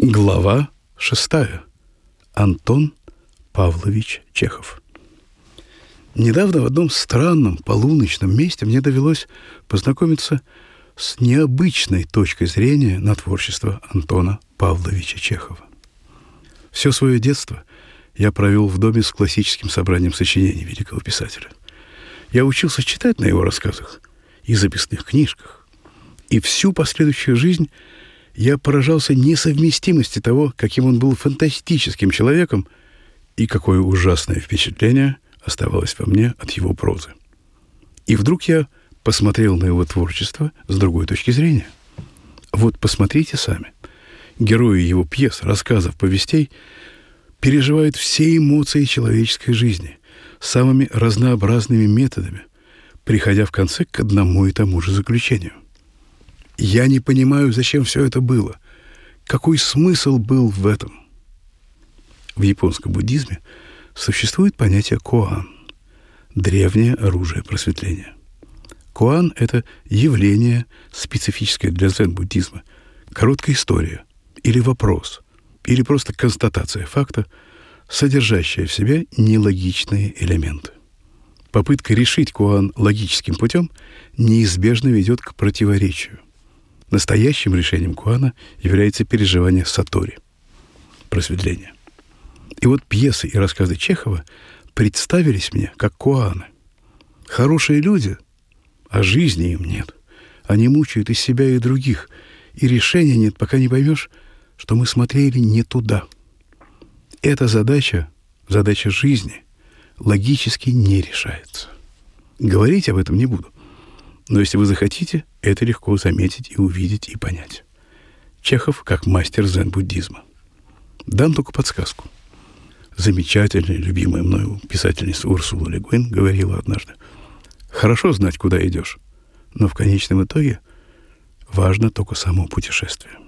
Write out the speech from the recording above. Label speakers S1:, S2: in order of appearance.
S1: Глава 6. Антон Павлович Чехов. Недавно в одном странном полуночном месте мне довелось познакомиться с необычной точкой зрения на творчество Антона Павловича Чехова. Все свое детство я провел в доме с классическим собранием сочинений великого писателя. Я учился читать на его рассказах и записных книжках, и всю последующую жизнь я поражался несовместимости того, каким он был фантастическим человеком, и какое ужасное впечатление оставалось во мне от его прозы. И вдруг я посмотрел на его творчество с другой точки зрения. Вот посмотрите сами. Герои его пьес, рассказов, повестей переживают все эмоции человеческой жизни самыми разнообразными методами, приходя в конце к одному и тому же заключению. Я не понимаю, зачем все это было. Какой смысл был в этом? В японском буддизме существует понятие коан – древнее оружие просветления. Коан – это явление, специфическое для дзен-буддизма, короткая история или вопрос, или просто констатация факта, содержащая в себе нелогичные элементы. Попытка решить коан логическим путем неизбежно ведет к противоречию. Настоящим решением коана является переживание сатори, просветления. И вот пьесы и рассказы Чехова представились мне как коаны. Хорошие люди, а жизни им нет. Они мучают и себя, и других, и решения нет, пока не поймешь, что мы смотрели не туда. Эта задача жизни, логически не решается. Говорить об этом не буду. Но если вы захотите, это легко заметить и увидеть, и понять. Чехов как мастер дзен-буддизма. Дам только подсказку. Замечательная, любимая мною писательница Урсула Ле Гуин говорила однажды: «Хорошо знать, куда идешь, но в конечном итоге важно только само путешествие».